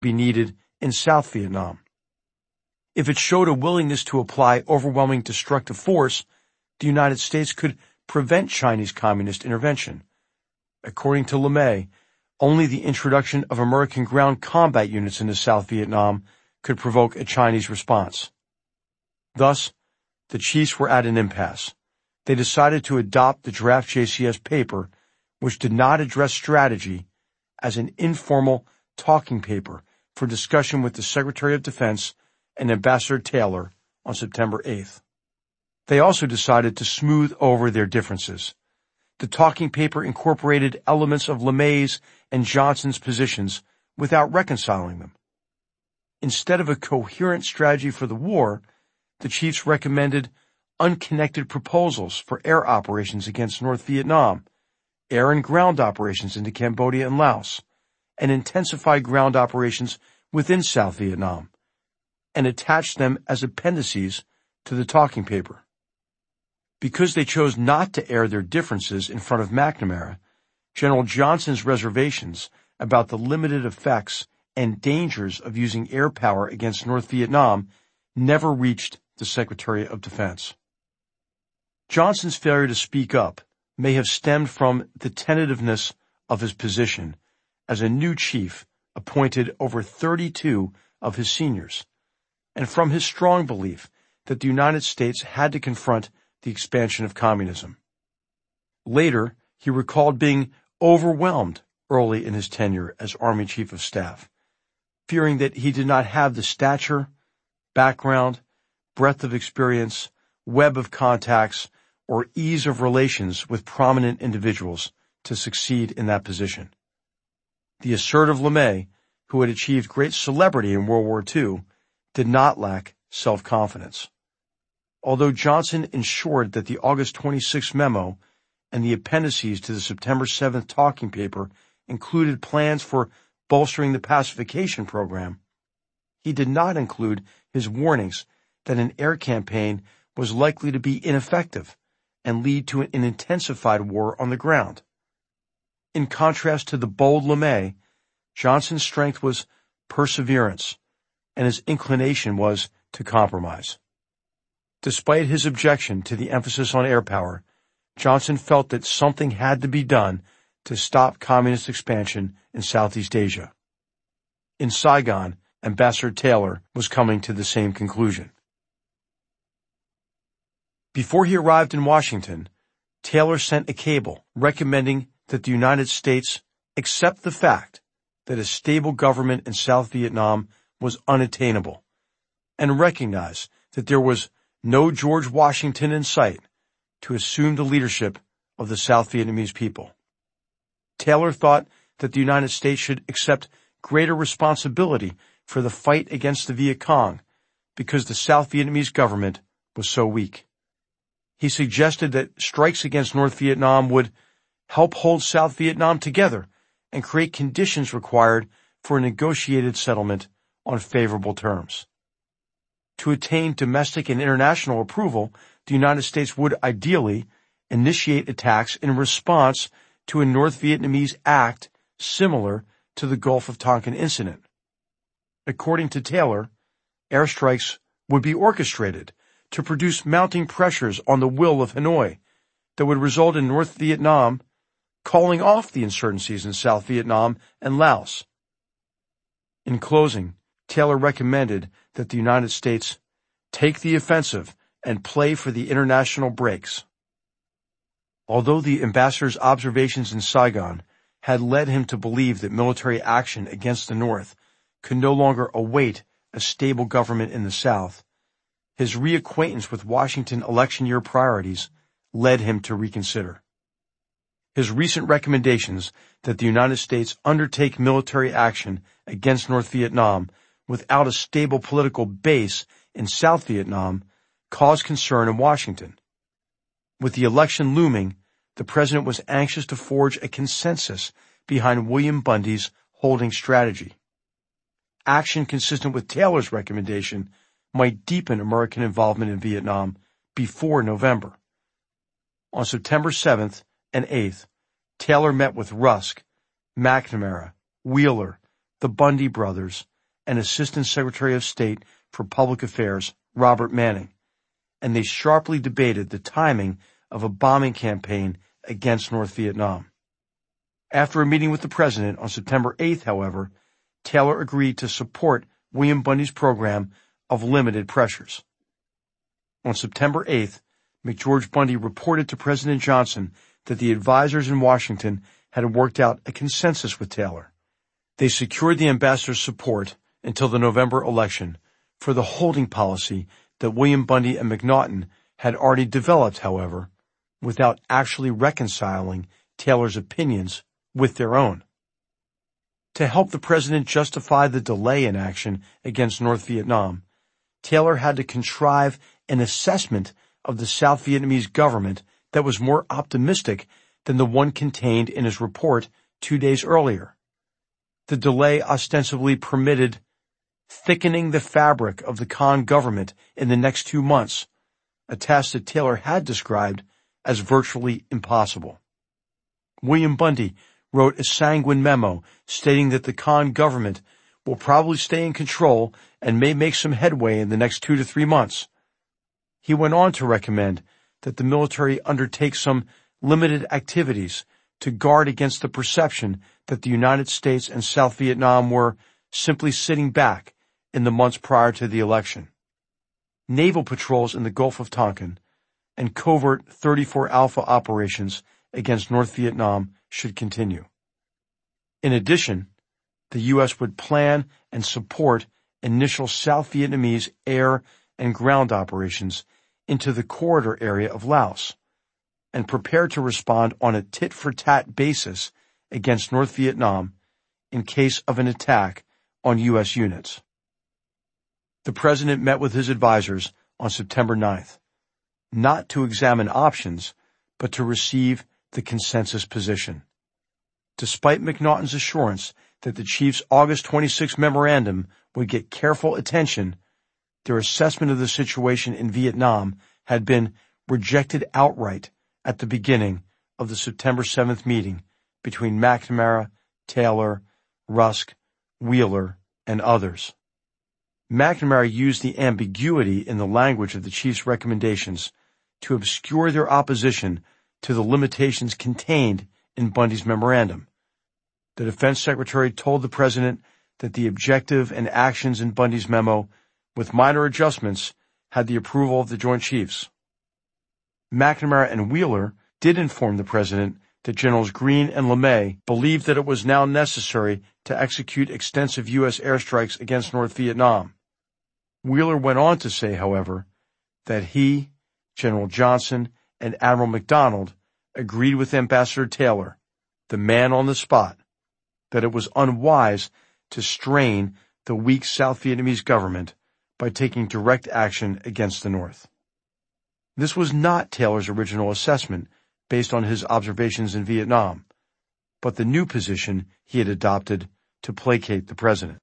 be needed in South Vietnam. If it showed a willingness to apply overwhelming destructive force, the United States could prevent Chinese communist intervention. According to LeMay, only the introduction of American ground combat units into South Vietnam could provoke a Chinese response. Thus, the chiefs were at an impasse. They decided to adopt the draft JCS paper, which did not address strategy, as an informal talking paper for discussion with the Secretary of Defense and Ambassador Taylor on September 8th. They also decided to smooth over their differences. The talking paper incorporated elements of LeMay's and Johnson's positions without reconciling them. Instead of a coherent strategy for the war, the chiefs recommended unconnected proposals for air operations against North Vietnam, air and ground operations into Cambodia and Laos, and intensified ground operations within South Vietnam, and attached them as appendices to the talking paper. Because they chose not to air their differences in front of McNamara, General Johnson's reservations about the limited effects and dangers of using air power against North Vietnam never reached the Secretary of Defense. Johnson's failure to speak up may have stemmed from the tentativeness of his position as a new chief appointed over 32 of his seniors, and from his strong belief that the United States had to confront the expansion of communism. Later, he recalled being overwhelmed early in his tenure as Army Chief of Staff, fearing that he did not have the stature, background, breadth of experience, web of contacts, or ease of relations with prominent individuals to succeed in that position. The assertive LeMay, who had achieved great celebrity in World War II, did not lack self-confidence. Although Johnson ensured that the August 26 memo and the appendices to the September 7th talking paper included plans for bolstering the pacification program, he did not include his warnings that an air campaign was likely to be ineffective and lead to an intensified war on the ground. In contrast to the bold LeMay, Johnson's strength was perseverance, and his inclination was to compromise. Despite his objection to the emphasis on air power, Johnson felt that something had to be done to stop communist expansion in Southeast Asia. In Saigon, Ambassador Taylor was coming to the same conclusion. Before he arrived in Washington, Taylor sent a cable recommending that the United States accept the fact that a stable government in South Vietnam was unattainable, and recognize that there was no George Washington in sight to assume the leadership of the South Vietnamese people. Taylor thought that the United States should accept greater responsibility for the fight against the Viet Cong because the South Vietnamese government was so weak. He suggested that strikes against North Vietnam would help hold South Vietnam together and create conditions required for a negotiated settlement on favorable terms. To attain domestic and international approval, the United States would ideally initiate attacks in response to a North Vietnamese act similar to the Gulf of Tonkin incident. According to Taylor, airstrikes would be orchestrated to produce mounting pressures on the will of Hanoi that would result in North Vietnam calling off the insurgencies in South Vietnam and Laos. In closing, Taylor recommended that the United States take the offensive and play for the international breaks. Although the ambassador's observations in Saigon had led him to believe that military action against the North could no longer await a stable government in the South, his reacquaintance with Washington election year priorities led him to reconsider. His recent recommendations that the United States undertake military action against North Vietnam without a stable political base in South Vietnam caused concern in Washington. With the election looming, the president was anxious to forge a consensus behind William Bundy's holding strategy. Action consistent with Taylor's recommendation might deepen American involvement in Vietnam before November. On September 7th and 8th, Taylor met with Rusk, McNamara, Wheeler, the Bundy brothers, and Assistant Secretary of State for Public Affairs, Robert Manning, and they sharply debated the timing of a bombing campaign against North Vietnam. After a meeting with the president on September 8th, however, Taylor agreed to support William Bundy's program of limited pressures. On September 8th, McGeorge Bundy reported to President Johnson that the advisors in Washington had worked out a consensus with Taylor. They secured the ambassador's support until the November election for the holding policy that William Bundy and McNaughton had already developed, however, without actually reconciling Taylor's opinions with their own. To help the president justify the delay in action against North Vietnam, Taylor had to contrive an assessment of the South Vietnamese government that was more optimistic than the one contained in his report 2 days earlier. The delay ostensibly permitted thickening the fabric of the Khan government in the next 2 months, a task that Taylor had described as virtually impossible. William Bundy wrote a sanguine memo stating that the Khan government will probably stay in control and may make some headway in the next 2 to 3 months. He went on to recommend that the military undertake some limited activities to guard against the perception that the United States and South Vietnam were simply sitting back in the months prior to the election. Naval patrols in the Gulf of Tonkin and covert 34 Alpha operations against North Vietnam should continue. In addition, the U.S. would plan and support initial South Vietnamese air and ground operations into the corridor area of Laos, and prepare to respond on a tit-for-tat basis against North Vietnam in case of an attack on U.S. units. The president met with his advisors on September 9th, not to examine options, but to receive the consensus position. Despite McNaughton's assurance that the chief's August 26 memorandum would get careful attention, their assessment of the situation in Vietnam had been rejected outright at the beginning of the September 7th meeting between McNamara, Taylor, Rusk, Wheeler, and others. McNamara used the ambiguity in the language of the chief's recommendations to obscure their opposition to the limitations contained in Bundy's memorandum. The defense secretary told the president that the objective and actions in Bundy's memo, with minor adjustments, had the approval of the Joint Chiefs. McNamara and Wheeler did inform the president that Generals Greene and LeMay believed that it was now necessary to execute extensive U.S. airstrikes against North Vietnam. Wheeler went on to say, however, that he, General Johnson, and Admiral MacDonald agreed with Ambassador Taylor, the man on the spot, that it was unwise to strain the weak South Vietnamese government by taking direct action against the North. This was not Taylor's original assessment based on his observations in Vietnam, but the new position he had adopted to placate the president.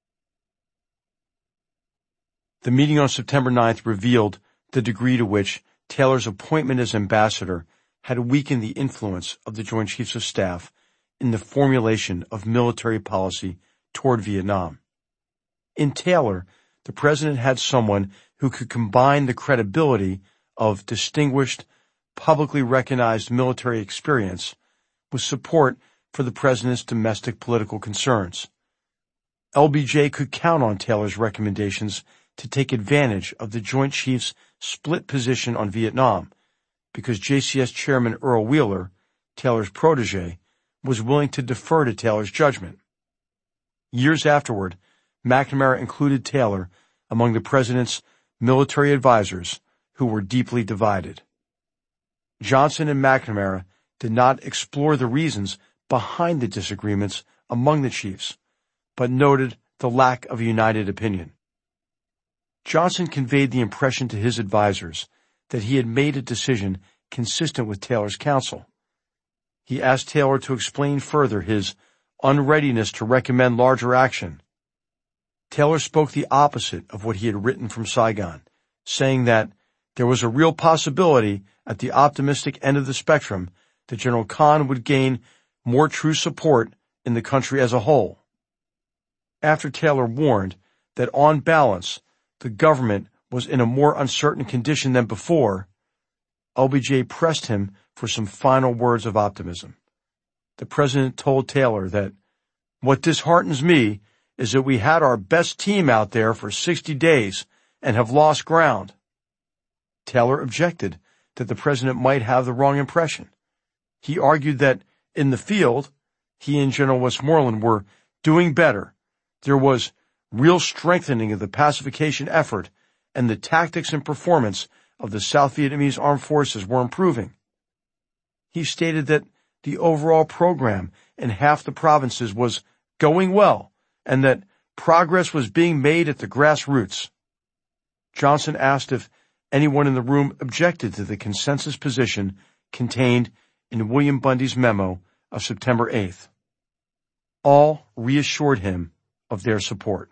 The meeting on September 9th revealed the degree to which Taylor's appointment as ambassador had weakened the influence of the Joint Chiefs of Staff in the formulation of military policy toward Vietnam. In Taylor, the president had someone who could combine the credibility of distinguished, publicly recognized military experience with support for the president's domestic political concerns. LBJ could count on Taylor's recommendations to take advantage of the Joint Chiefs' split position on Vietnam, because JCS Chairman Earl Wheeler, Taylor's protege, was willing to defer to Taylor's judgment. Years afterward, McNamara included Taylor among the president's military advisors who were deeply divided. Johnson and McNamara did not explore the reasons behind the disagreements among the chiefs, but noted the lack of a united opinion. Johnson conveyed the impression to his advisors that he had made a decision consistent with Taylor's counsel. He asked Taylor to explain further his unreadiness to recommend larger action. Taylor spoke the opposite of what he had written from Saigon, saying that there was a real possibility at the optimistic end of the spectrum that General Khan would gain more true support in the country as a whole. After Taylor warned that on balance, the government was in a more uncertain condition than before, LBJ pressed him for some final words of optimism. The president told Taylor that, "What disheartens me is that we had our best team out there for 60 days and have lost ground." Taylor objected that the president might have the wrong impression. He argued that in the field, he and General Westmoreland were doing better. There was real strengthening of the pacification effort, and the tactics and performance of the South Vietnamese armed forces were improving. He stated that the overall program in half the provinces was going well, and that progress was being made at the grassroots. Johnson asked if anyone in the room objected to the consensus position contained in William Bundy's memo of September 8th. All reassured him of their support.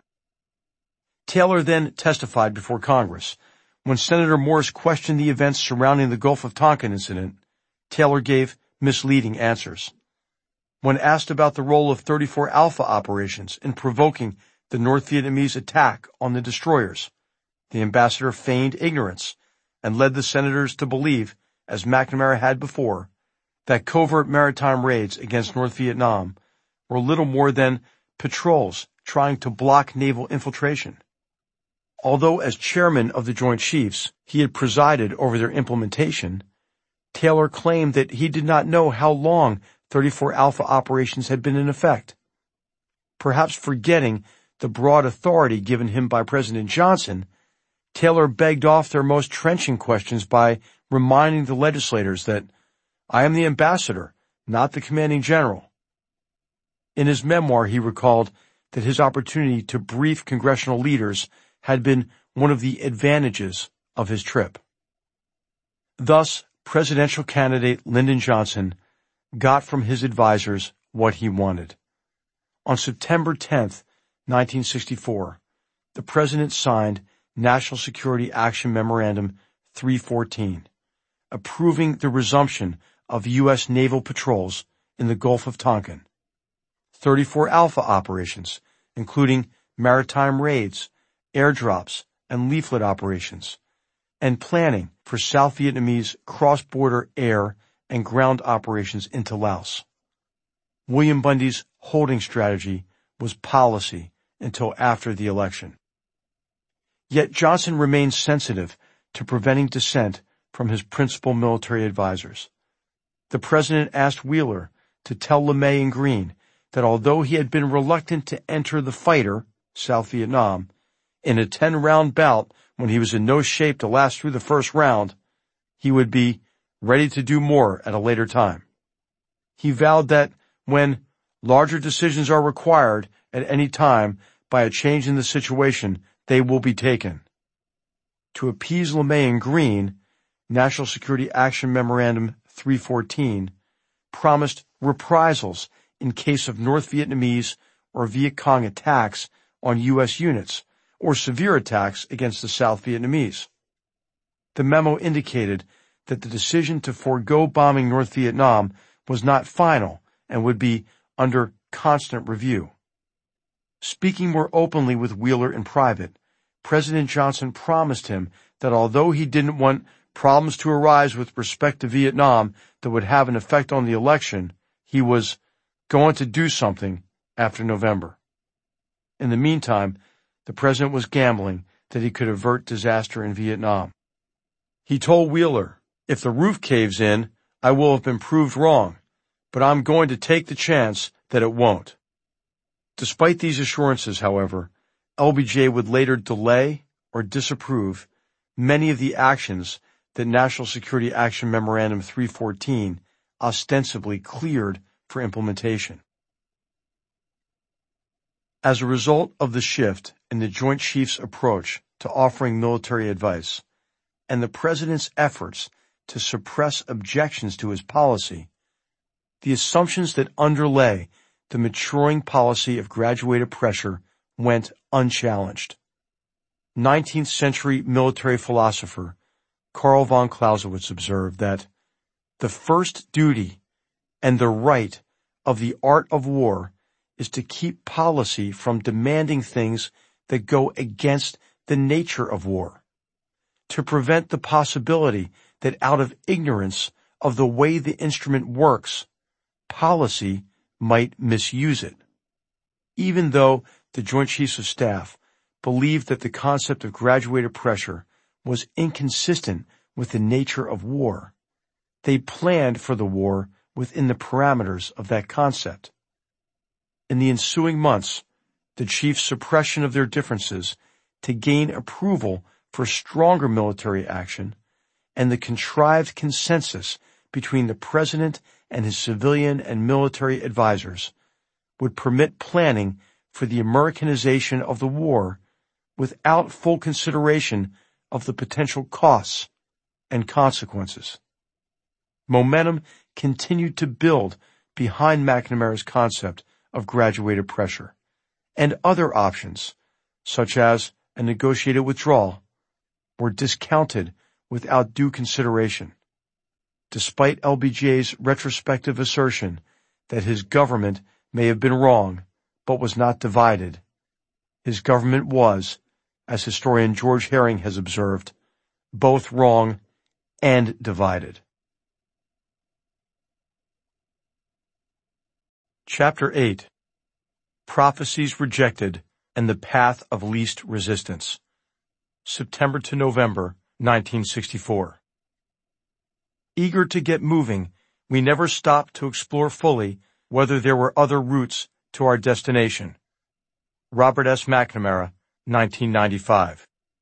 Taylor then testified before Congress. When Senator Morse questioned the events surrounding the Gulf of Tonkin incident, Taylor gave misleading answers. When asked about the role of 34 Alpha operations in provoking the North Vietnamese attack on the destroyers, the ambassador feigned ignorance and led the senators to believe, as McNamara had before, that covert maritime raids against North Vietnam were little more than patrols trying to block naval infiltration. Although as chairman of the Joint Chiefs he had presided over their implementation, Taylor claimed that he did not know how long 34 Alpha operations had been in effect. Perhaps forgetting the broad authority given him by President Johnson, Taylor begged off their most trenching questions by reminding the legislators that, "I am the ambassador, not the commanding general." In his memoir, he recalled that his opportunity to brief congressional leaders had been one of the advantages of his trip. Thus, presidential candidate Lyndon Johnson got from his advisers what he wanted. On September 10th, 1964, the president signed National Security Action Memorandum 314, approving the resumption of U.S. naval patrols in the Gulf of Tonkin, 34 Alpha operations, including maritime raids, airdrops, and leaflet operations, and planning for South Vietnamese cross-border air and ground operations into Laos. William Bundy's holding strategy was policy until after the election. Yet Johnson remained sensitive to preventing dissent from his principal military advisers. The president asked Wheeler to tell LeMay and Greene that although he had been reluctant to enter the fighter, South Vietnam, in a 10-round bout when he was in no shape to last through the first round, he would be ready to do more at a later time. He vowed that when larger decisions are required at any time by a change in the situation, they will be taken. To appease LeMay and Greene, National Security Action Memorandum 314 promised reprisals in case of North Vietnamese or Viet Cong attacks on U.S. units or severe attacks against the South Vietnamese. The memo indicated that the decision to forego bombing North Vietnam was not final and would be under constant review. Speaking more openly with Wheeler in private, President Johnson promised him that although he didn't want problems to arise with respect to Vietnam that would have an effect on the election, he was going to do something after November. In the meantime, the president was gambling that he could avert disaster in Vietnam. He told Wheeler, "If the roof caves in, I will have been proved wrong, but I'm going to take the chance that it won't." Despite these assurances, however, LBJ would later delay or disapprove many of the actions that National Security Action Memorandum 314 ostensibly cleared for implementation. As a result of the shift in the Joint Chiefs' approach to offering military advice and the president's efforts to suppress objections to his policy, the assumptions that underlay the maturing policy of graduated pressure went unchallenged. 19th century military philosopher Karl von Clausewitz observed that the first duty and the right of the art of war is to keep policy from demanding things that go against the nature of war, to prevent the possibility that out of ignorance of the way the instrument works, policy might misuse it. Even though the Joint Chiefs of Staff believed that the concept of graduated pressure was inconsistent with the nature of war, they planned for the war within the parameters of that concept. In the ensuing months, the chiefs' suppression of their differences to gain approval for stronger military action and the contrived consensus between the president and his civilian and military advisers would permit planning for the Americanization of the war without full consideration of the potential costs and consequences. Momentum continued to build behind McNamara's concept of graduated pressure, and other options, such as a negotiated withdrawal, were discounted without due consideration, despite LBJ's retrospective assertion that his government may have been wrong, but was not divided. His government was, as historian George Herring has observed, both wrong and divided. Chapter 8. Prophecies Rejected and the Path of Least Resistance. September to November, 1964. Eager to get moving, we never stopped to explore fully whether there were other routes to our destination. Robert S. McNamara, 1995.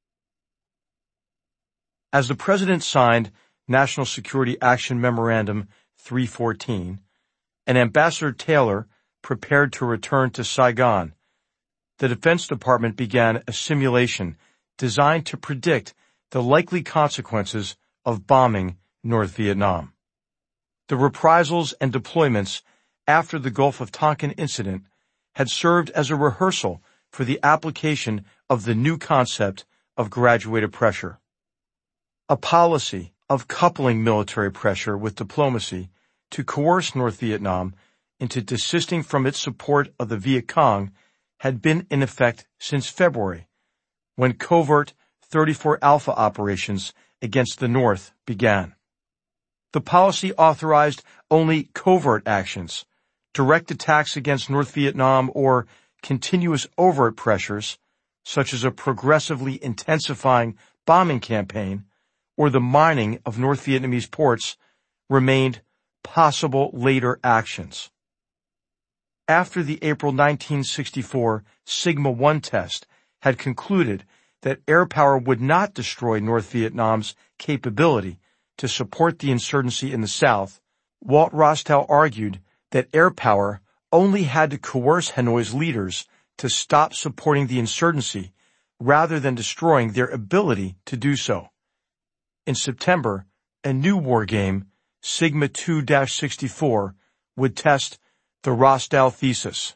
As the President signed National Security Action Memorandum 314, and Ambassador Taylor prepared to return to Saigon, the Defense Department began a simulation designed to predict the likely consequences of bombing North Vietnam. The reprisals and deployments after the Gulf of Tonkin incident had served as a rehearsal for the application of the new concept of graduated pressure. A policy of coupling military pressure with diplomacy to coerce North Vietnam into desisting from its support of the Viet Cong had been in effect since February, when covert 34 Alpha operations against the North began. The policy authorized only covert actions, direct attacks against North Vietnam, or continuous overt pressures, such as a progressively intensifying bombing campaign or the mining of North Vietnamese ports, remained possible later actions. After the April 1964 Sigma-1 test had concluded that air power would not destroy North Vietnam's capability to support the insurgency in the South, Walt Rostow argued that air power only had to coerce Hanoi's leaders to stop supporting the insurgency rather than destroying their ability to do so. In September, a new war game, Sigma 2-64, would test the Rostow thesis.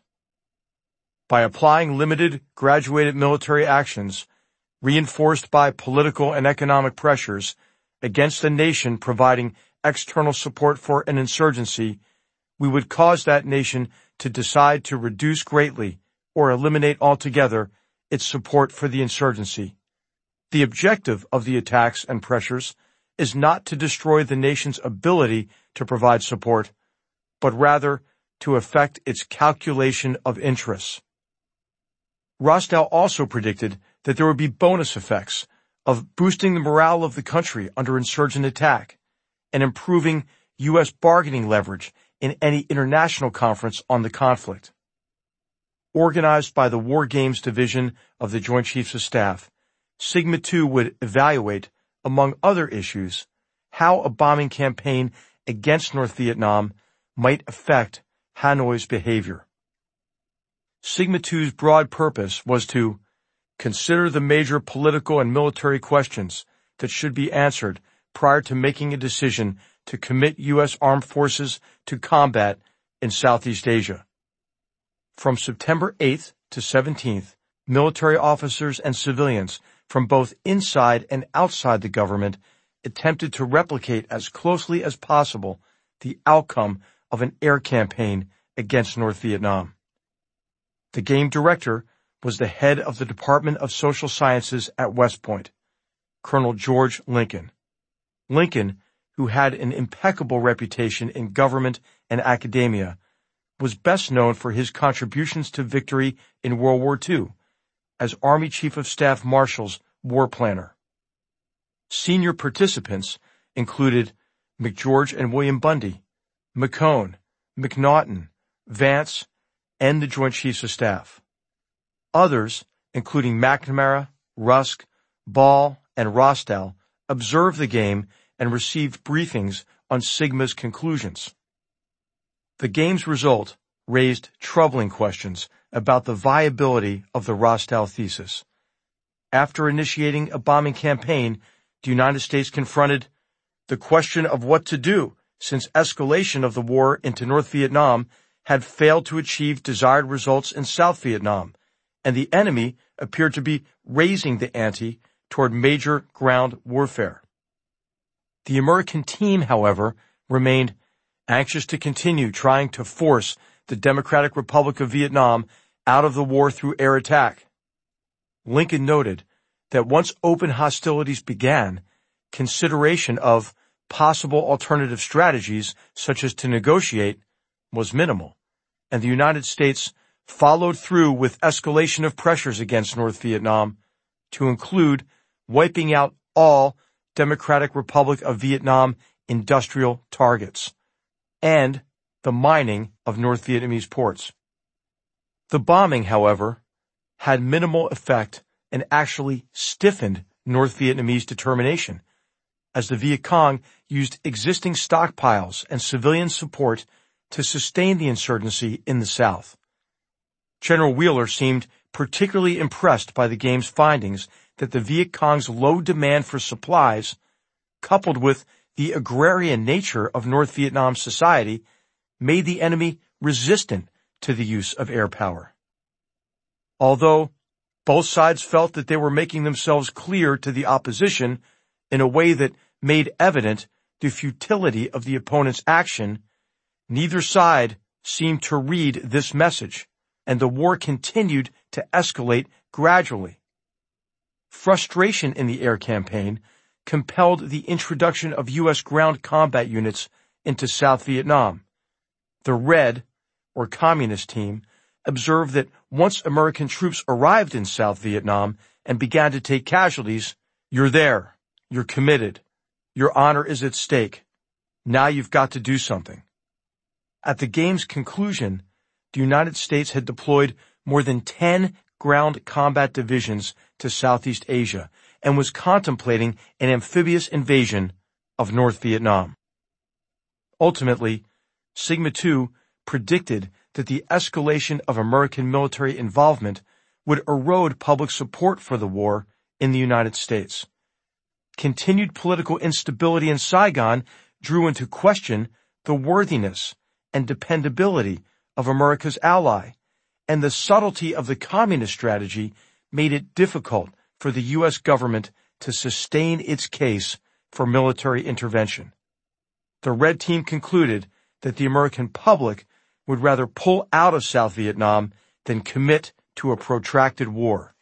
By applying limited, graduated military actions, reinforced by political and economic pressures, against a nation providing external support for an insurgency, we would cause that nation to decide to reduce greatly or eliminate altogether its support for the insurgency. The objective of the attacks and pressures is not to destroy the nation's ability to provide support, but rather to affect its calculation of interests. Rostow also predicted that there would be bonus effects of boosting the morale of the country under insurgent attack and improving U.S. bargaining leverage in any international conference on the conflict. Organized by the War Games Division of the Joint Chiefs of Staff, Sigma 2 would evaluate, among other issues, how a bombing campaign against North Vietnam might affect Hanoi's behavior. Sigma 2's broad purpose was to consider the major political and military questions that should be answered prior to making a decision to commit U.S. armed forces to combat in Southeast Asia. From September 8th to 17th, military officers and civilians from both inside and outside the government attempted to replicate as closely as possible the outcome of an air campaign against North Vietnam. The game director was the head of the Department of Social Sciences at West Point, Colonel George Lincoln. Lincoln, who had an impeccable reputation in government and academia, was best known for his contributions to victory in World War II as Army Chief of Staff Marshal's war planner. Senior participants included McGeorge and William Bundy, McCone, McNaughton, Vance, and the Joint Chiefs of Staff. Others, including McNamara, Rusk, Ball, and Rostow, observed the game and received briefings on Sigma's conclusions. The game's result raised troubling questions about the viability of the Rostow thesis. After initiating a bombing campaign, the United States confronted the question of what to do, since escalation of the war into North Vietnam had failed to achieve desired results in South Vietnam, and the enemy appeared to be raising the ante toward major ground warfare. The American team, however, remained anxious to continue trying to force the Democratic Republic of Vietnam out of the war through air attack. Lincoln noted that once open hostilities began, consideration of possible alternative strategies, such as to negotiate, was minimal, and the United States followed through with escalation of pressures against North Vietnam to include wiping out all Democratic Republic of Vietnam industrial targets and the mining of North Vietnamese ports. The bombing, however, had minimal effect and actually stiffened North Vietnamese determination, as the Viet Cong used existing stockpiles and civilian support to sustain the insurgency in the South. General Wheeler seemed particularly impressed by the game's findings that the Viet Cong's low demand for supplies, coupled with the agrarian nature of North Vietnam society, made the enemy resistant to the use of air power. Although both sides felt that they were making themselves clear to the opposition in a way that made evident the futility of the opponent's action, neither side seemed to read this message, and the war continued to escalate gradually. Frustration in the air campaign compelled the introduction of U.S. ground combat units into South Vietnam. The Red, or Communist team, observed that once American troops arrived in South Vietnam and began to take casualties, "You're there, you're committed, your honor is at stake, now you've got to do something." At the game's conclusion, the United States had deployed more than 10 ground combat divisions to Southeast Asia and was contemplating an amphibious invasion of North Vietnam. Ultimately, Sigma II predicted that the escalation of American military involvement would erode public support for the war in the United States. Continued political instability in Saigon drew into question the worthiness and dependability of America's ally, and the subtlety of the communist strategy made it difficult for the U.S. government to sustain its case for military intervention. The Red Team concluded that the American public would rather pull out of South Vietnam than commit to a protracted war.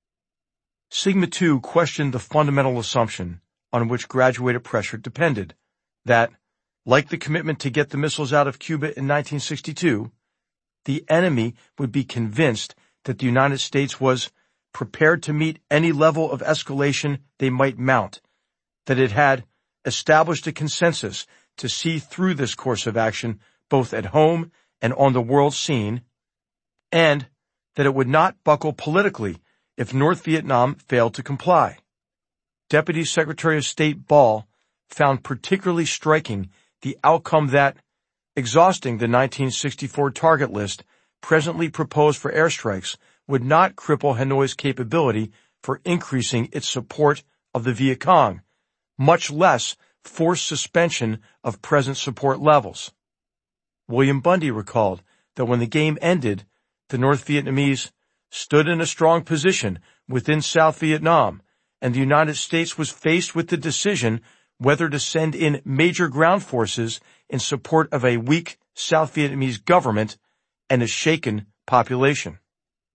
Sigma II questioned the fundamental assumption on which graduated pressure depended, that, like the commitment to get the missiles out of Cuba in 1962, the enemy would be convinced that the United States was prepared to meet any level of escalation they might mount, that it had established a consensus to see through this course of action both at home and on the world scene, and that it would not buckle politically if North Vietnam failed to comply. Deputy Secretary of State Ball found particularly striking the outcome that, exhausting the 1964 target list presently proposed for airstrikes, would not cripple Hanoi's capability for increasing its support of the Viet Cong, much less force suspension of present support levels. William Bundy recalled that when the game ended, the North Vietnamese stood in a strong position within South Vietnam, and the United States was faced with the decision whether to send in major ground forces in support of a weak South Vietnamese government and a shaken population.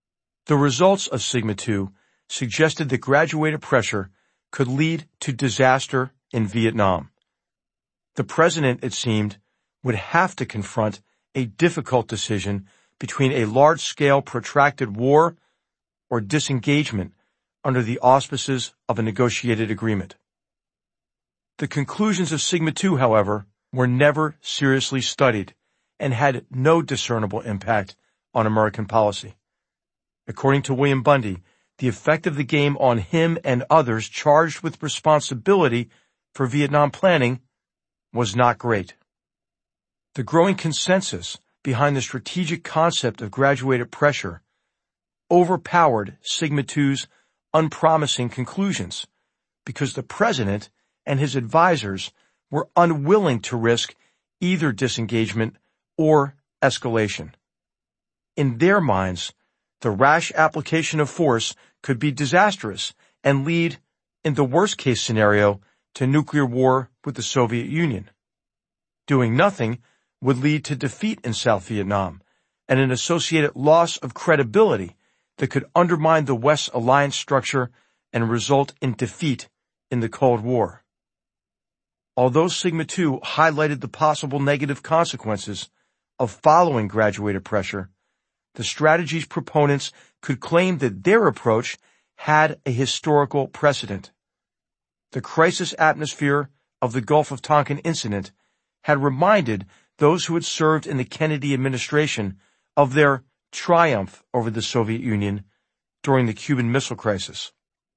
The results of Sigma II suggested that graduated pressure could lead to disaster in Vietnam. The president, it seemed, would have to confront a difficult decision between a large-scale protracted war or disengagement under the auspices of a negotiated agreement. The conclusions of Sigma II, however, were never seriously studied and had no discernible impact on American policy. According to William Bundy, the effect of the game on him and others charged with responsibility for Vietnam planning was not great. The growing consensus behind the strategic concept of graduated pressure overpowered Sigma II's unpromising conclusions because the president and his advisors were unwilling to risk either disengagement or escalation. In their minds, the rash application of force could be disastrous and lead, in the worst-case scenario, to nuclear war with the Soviet Union. Doing nothing would lead to defeat in South Vietnam and an associated loss of credibility that could undermine the West's alliance structure and result in defeat in the Cold War. Although Sigma II highlighted the possible negative consequences of following graduated pressure, the strategy's proponents could claim that their approach had a historical precedent. The crisis atmosphere of the Gulf of Tonkin incident had reminded those who had served in the Kennedy administration of their triumph over the Soviet Union during the Cuban Missile Crisis.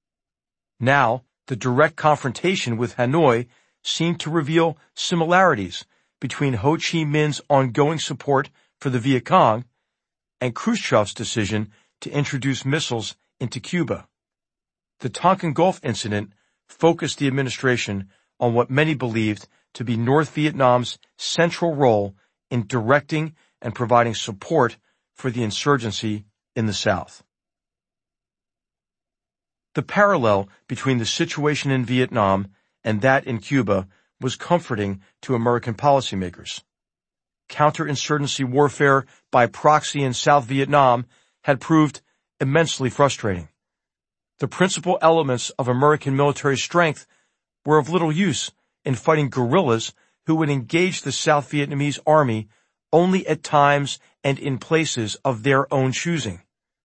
Now, the direct confrontation with Hanoi seemed to reveal similarities between Ho Chi Minh's ongoing support for the Viet Cong and Khrushchev's decision to introduce missiles into Cuba. The Tonkin Gulf incident focused the administration on what many believed to be North Vietnam's central role in directing and providing support for the insurgency in the South. The parallel between the situation in Vietnam and that in Cuba was comforting to American policymakers. Counterinsurgency warfare by proxy in South Vietnam had proved immensely frustrating. The principal elements of American military strength were of little use in fighting guerrillas who would engage the South Vietnamese army only at times and in places of their own choosing.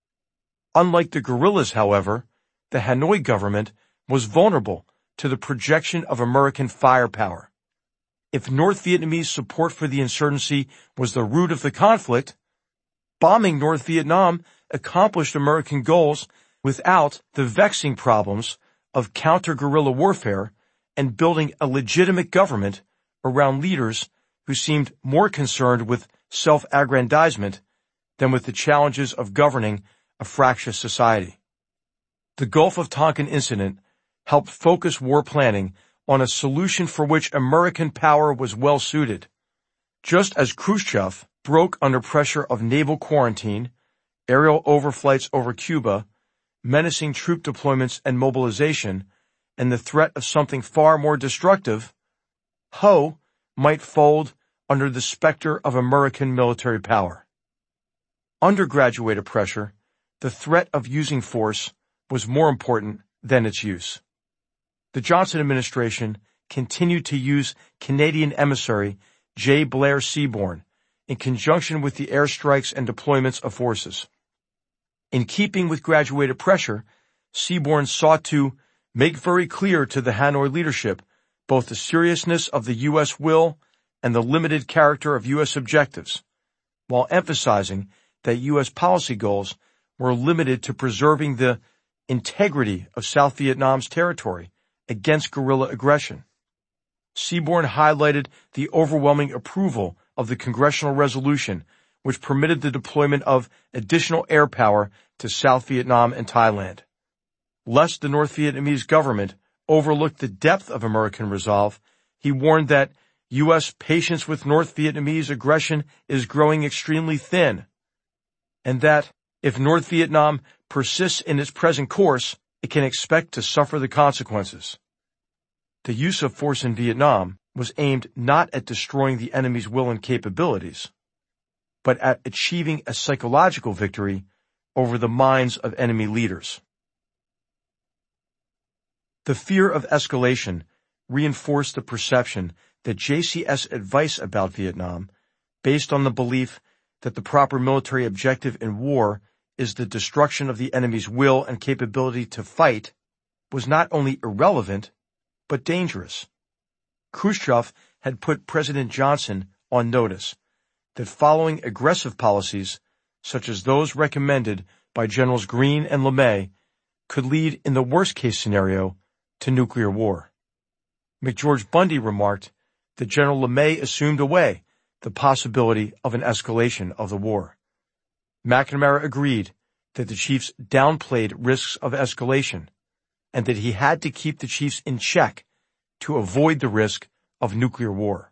Unlike the guerrillas, however, the Hanoi government was vulnerable to the projection of American firepower. If North Vietnamese support for the insurgency was the root of the conflict, bombing North Vietnam accomplished American goals without the vexing problems of counter-guerrilla warfare and building a legitimate government around leaders who seemed more concerned with self-aggrandizement than with the challenges of governing a fractious society. The Gulf of Tonkin incident helped focus war planning on a solution for which American power was well suited. Just as Khrushchev broke under pressure of naval quarantine, aerial overflights over Cuba, menacing troop deployments and mobilization, and the threat of something far more destructive, Ho might fold under the specter of American military power. Under graduated pressure, the threat of using force was more important than its use. The Johnson administration continued to use Canadian emissary J. Blair Seaborn in conjunction with the airstrikes and deployments of forces. In keeping with graduated pressure, Seaborn sought to make very clear to the Hanoi leadership both the seriousness of the U.S. will and the limited character of U.S. objectives, while emphasizing that U.S. policy goals were limited to preserving the integrity of South Vietnam's territory against guerrilla aggression. Seaborn highlighted the overwhelming approval of the congressional resolution which permitted the deployment of additional air power to South Vietnam and Thailand. Lest the North Vietnamese government overlook the depth of American resolve, he warned that U.S. patience with North Vietnamese aggression is growing extremely thin, and that if North Vietnam persists in its present course, it can expect to suffer the consequences. The use of force in Vietnam was aimed not at destroying the enemy's will and capabilities, but at achieving a psychological victory over the minds of enemy leaders. The fear of escalation reinforced the perception that JCS advice about Vietnam, based on the belief that the proper military objective in war is the destruction of the enemy's will and capability to fight, was not only irrelevant, but dangerous. Khrushchev had put President Johnson on notice that following aggressive policies, such as those recommended by Generals Greene and LeMay, could lead, in the worst-case scenario, to nuclear war. McGeorge Bundy remarked that General LeMay assumed away the possibility of an escalation of the war. McNamara agreed that the chiefs downplayed risks of escalation and that he had to keep the chiefs in check to avoid the risk of nuclear war.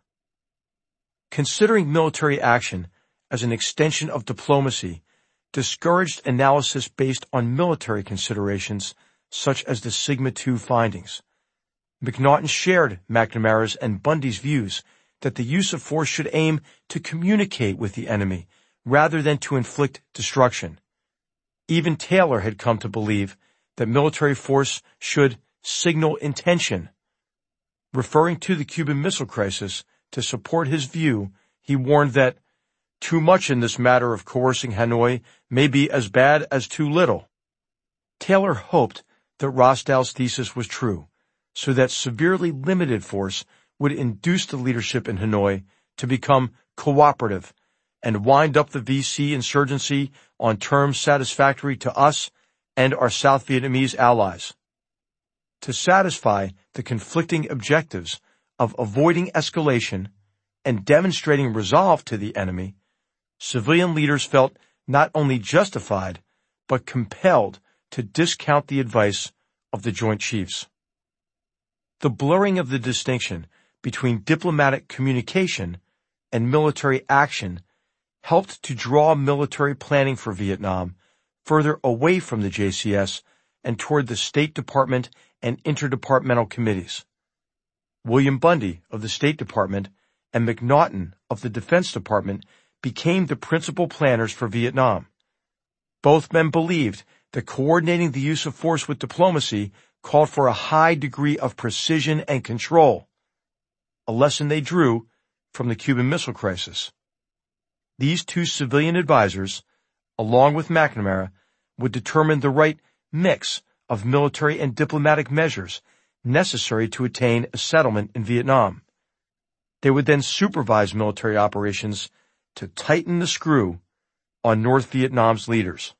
Considering military action as an extension of diplomacy discouraged analysis based on military considerations such as the Sigma II findings. McNaughton shared McNamara's and Bundy's views that the use of force should aim to communicate with the enemy rather than to inflict destruction. Even Taylor had come to believe that military force should signal intention. Referring to the Cuban Missile Crisis to support his view, he warned that too much in this matter of coercing Hanoi may be as bad as too little. Taylor hoped that Rosdal's thesis was true, so that severely limited force would induce the leadership in Hanoi to become cooperative and wind up the VC insurgency on terms satisfactory to us and our South Vietnamese allies. To satisfy the conflicting objectives of avoiding escalation and demonstrating resolve to the enemy, civilian leaders felt not only justified, but compelled to discount the advice of the Joint Chiefs. The blurring of the distinction between diplomatic communication and military action helped to draw military planning for Vietnam further away from the JCS and toward the State Department and interdepartmental committees. William Bundy of the State Department and McNaughton of the Defense Department became the principal planners for Vietnam. Both men believed that coordinating the use of force with diplomacy called for a high degree of precision and control, a lesson they drew from the Cuban Missile Crisis. These two civilian advisors, along with McNamara, would determine the right mix of military and diplomatic measures necessary to attain a settlement in Vietnam. They would then supervise military operations to tighten the screw on North Vietnam's leaders.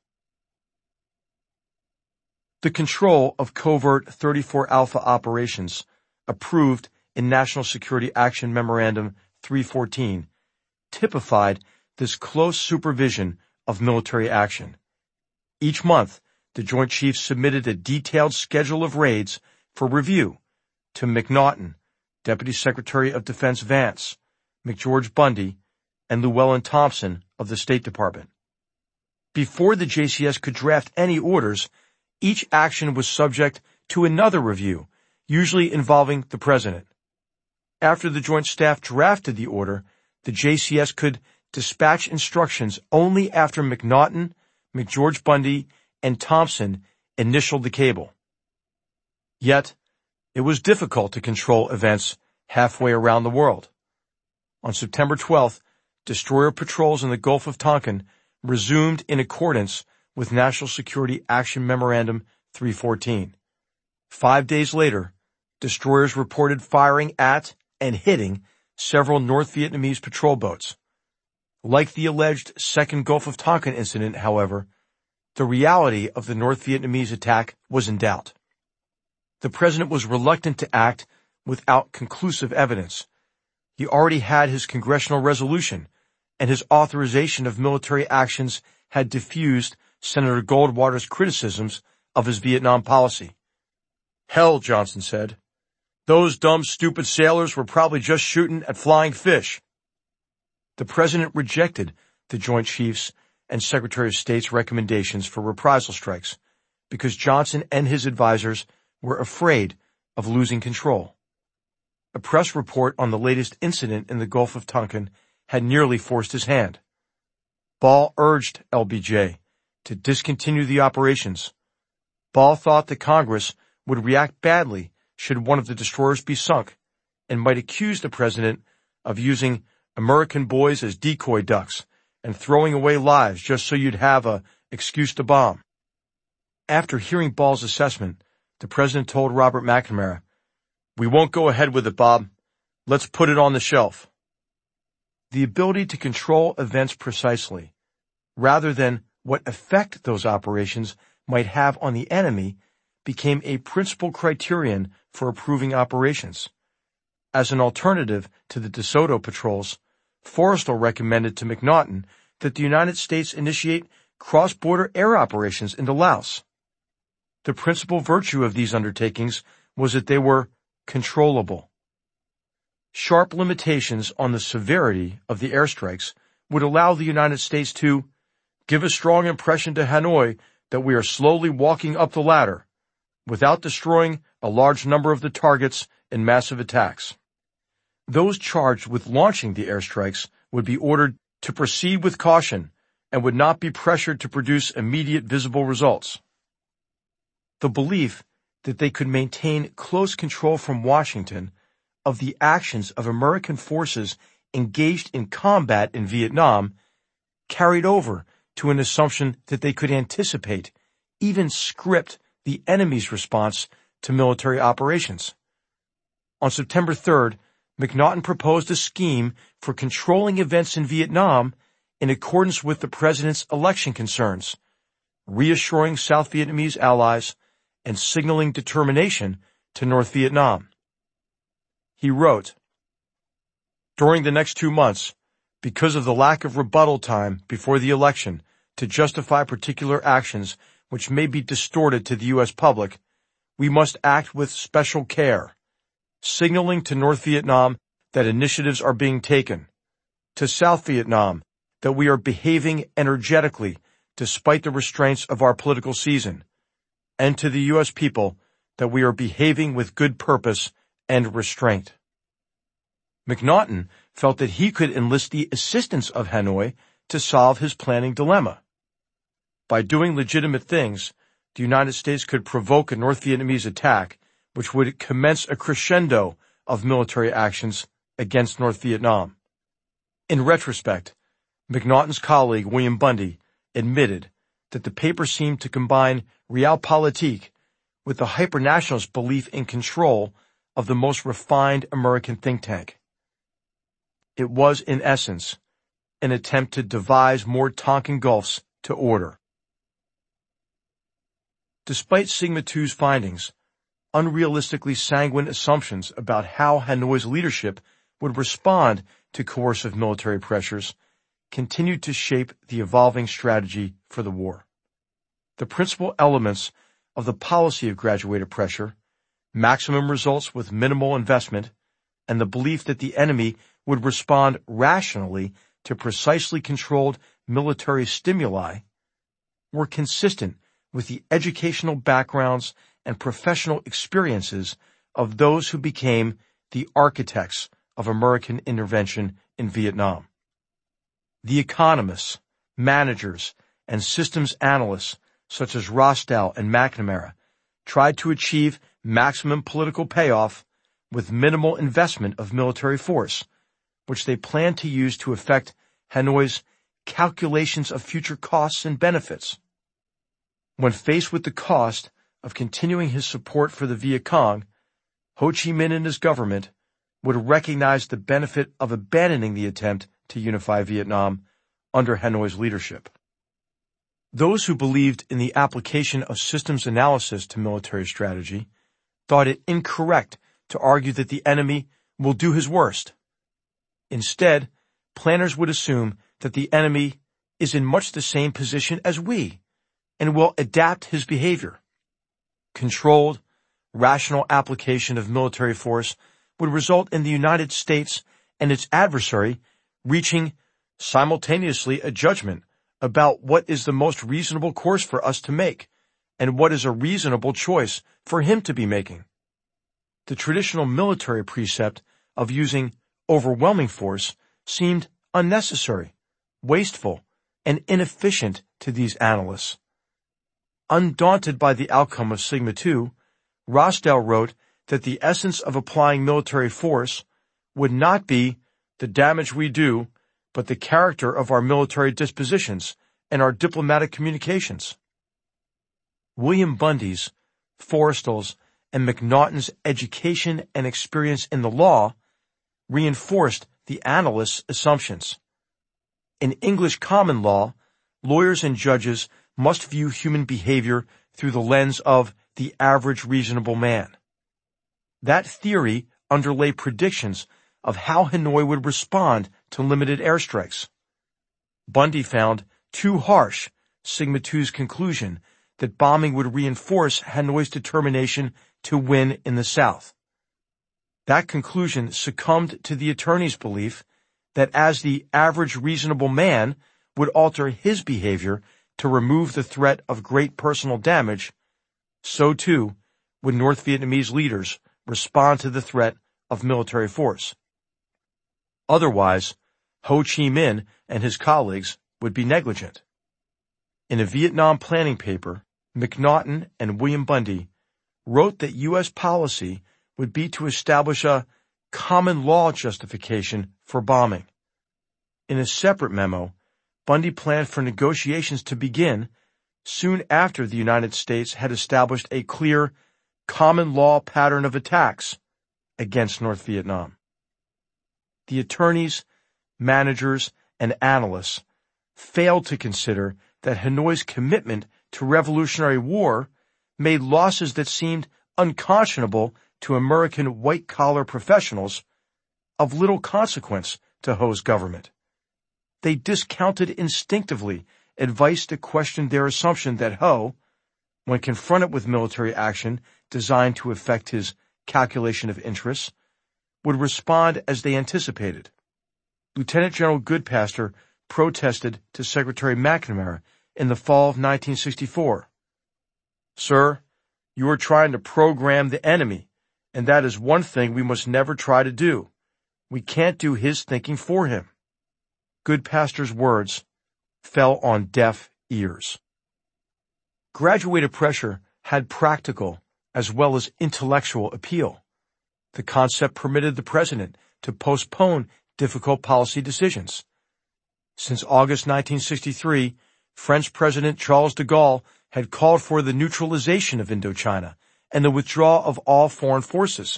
The control of covert 34 Alpha operations, approved in National Security Action Memorandum 314, typified this close supervision of military action. Each month, the Joint Chiefs submitted a detailed schedule of raids for review to McNaughton, Deputy Secretary of Defense Vance, McGeorge Bundy, and Llewellyn Thompson of the State Department. Before the JCS could draft any orders, each action was subject to another review, usually involving the President. After the Joint Staff drafted the order, the JCS could dispatch instructions only after McNaughton, McGeorge Bundy, and Thompson initialed the cable. Yet, it was difficult to control events halfway around the world. On September 12th, destroyer patrols in the Gulf of Tonkin resumed in accordance with National Security Action Memorandum 314. 5 days later, destroyers reported firing at and hitting several North Vietnamese patrol boats. Like the alleged second Gulf of Tonkin incident, however, the reality of the North Vietnamese attack was in doubt. The President was reluctant to act without conclusive evidence. He already had his congressional resolution, and his authorization of military actions had diffused Senator Goldwater's criticisms of his Vietnam policy. "Hell," Johnson said. "Those dumb, stupid sailors were probably just shooting at flying fish." The President rejected the Joint Chiefs and Secretary of State's recommendations for reprisal strikes because Johnson and his advisors were afraid of losing control. A press report on the latest incident in the Gulf of Tonkin had nearly forced his hand. Ball urged LBJ to discontinue the operations. Ball thought that Congress would react badly should one of the destroyers be sunk, and might accuse the president of using American boys as decoy ducks and throwing away lives just so you'd have an excuse to bomb. After hearing Ball's assessment, the president told Robert McNamara, "We won't go ahead with it, Bob. Let's put it on the shelf." The ability to control events precisely, rather than what effect those operations might have on the enemy, became a principal criterion for approving operations. As an alternative to the DeSoto patrols, Forrestal recommended to McNaughton that the United States initiate cross-border air operations into Laos. The principal virtue of these undertakings was that they were controllable. Sharp limitations on the severity of the airstrikes would allow the United States to give a strong impression to Hanoi that we are slowly walking up the ladder, without destroying a large number of the targets in massive attacks. Those charged with launching the airstrikes would be ordered to proceed with caution and would not be pressured to produce immediate visible results. The belief that they could maintain close control from Washington of the actions of American forces engaged in combat in Vietnam carried over to an assumption that they could anticipate, even script, the enemy's response to military operations. On September 3rd, McNaughton proposed a scheme for controlling events in Vietnam in accordance with the president's election concerns, reassuring South Vietnamese allies and signaling determination to North Vietnam. He wrote, "During the next 2 months, because of the lack of rebuttal time before the election to justify particular actions which may be distorted to the U.S. public, we must act with special care, signaling to North Vietnam that initiatives are being taken, to South Vietnam that we are behaving energetically despite the restraints of our political season, and to the U.S. people that we are behaving with good purpose and restraint." McNaughton felt that he could enlist the assistance of Hanoi to solve his planning dilemma. By doing legitimate things, the United States could provoke a North Vietnamese attack, which would commence a crescendo of military actions against North Vietnam. In retrospect, McNaughton's colleague William Bundy admitted that the paper seemed to combine realpolitik with the hypernationalist belief in control of the most refined American think tank. It was, in essence, an attempt to devise more Tonkin Gulfs to order. Despite Sigma 2's findings, unrealistically sanguine assumptions about how Hanoi's leadership would respond to coercive military pressures continued to shape the evolving strategy for the war. The principal elements of the policy of graduated pressure, maximum results with minimal investment, and the belief that the enemy would respond rationally to precisely controlled military stimuli, were consistent with the educational backgrounds and professional experiences of those who became the architects of American intervention in Vietnam. The economists, managers, and systems analysts such as Rostow and McNamara tried to achieve maximum political payoff with minimal investment of military force, which they planned to use to effect Hanoi's calculations of future costs and benefits. When faced with the cost of continuing his support for the Viet Cong, Ho Chi Minh and his government would recognize the benefit of abandoning the attempt to unify Vietnam under Hanoi's leadership. Those who believed in the application of systems analysis to military strategy thought it incorrect to argue that the enemy will do his worst. Instead, planners would assume that the enemy is in much the same position as we and will adapt his behavior. Controlled, rational application of military force would result in the United States and its adversary reaching simultaneously a judgment about what is the most reasonable course for us to make and what is a reasonable choice for him to be making. The traditional military precept of using overwhelming force seemed unnecessary, wasteful, and inefficient to these analysts. Undaunted by the outcome of Sigma II, Rossdale wrote that the essence of applying military force would not be the damage we do, but the character of our military dispositions and our diplomatic communications. William Bundy's, Forrestal's, and McNaughton's education and experience in the law reinforced the analyst's assumptions. In English common law, lawyers and judges must view human behavior through the lens of the average reasonable man. That theory underlay predictions of how Hanoi would respond to limited airstrikes. Bundy found too harsh Sigma II's conclusion that bombing would reinforce Hanoi's determination to win in the South. That conclusion succumbed to the attorney's belief that as the average reasonable man would alter his behavior to remove the threat of great personal damage, so too would North Vietnamese leaders respond to the threat of military force. Otherwise, Ho Chi Minh and his colleagues would be negligent. In a Vietnam planning paper, McNaughton and William Bundy wrote that U.S. policy would be to establish a common law justification for bombing. In a separate memo, Bundy planned for negotiations to begin soon after the United States had established a clear common law pattern of attacks against North Vietnam. The attorneys, managers, and analysts failed to consider that Hanoi's commitment to Revolutionary War made losses that seemed unconscionable to American white-collar professionals of little consequence to Ho's government. They discounted instinctively advice that questioned their assumption that Ho, when confronted with military action designed to affect his calculation of interests, would respond as they anticipated. Lieutenant General Goodpaster protested to Secretary McNamara in the fall of 1964. "Sir, you are trying to program the enemy, and that is one thing we must never try to do. We can't do his thinking for him." Goodpaster's words fell on deaf ears. Graduated pressure had practical as well as intellectual appeal. The concept permitted the president to postpone difficult policy decisions. Since August 1963, French President Charles de Gaulle had called for the neutralization of Indochina and the withdrawal of all foreign forces.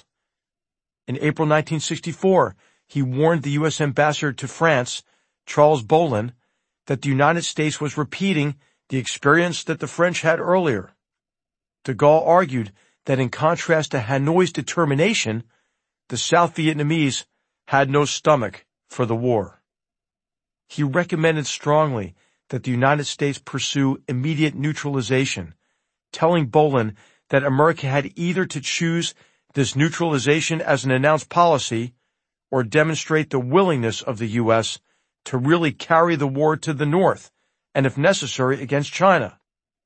In April 1964, he warned the U.S. ambassador to France, Charles Bolin, that the United States was repeating the experience that the French had earlier. De Gaulle argued that in contrast to Hanoi's determination, the South Vietnamese had no stomach for the war. He recommended strongly that the United States pursue immediate neutralization, telling Bolin that America had either to choose this neutralization as an announced policy or demonstrate the willingness of the U.S. to really carry the war to the north, and if necessary, against China.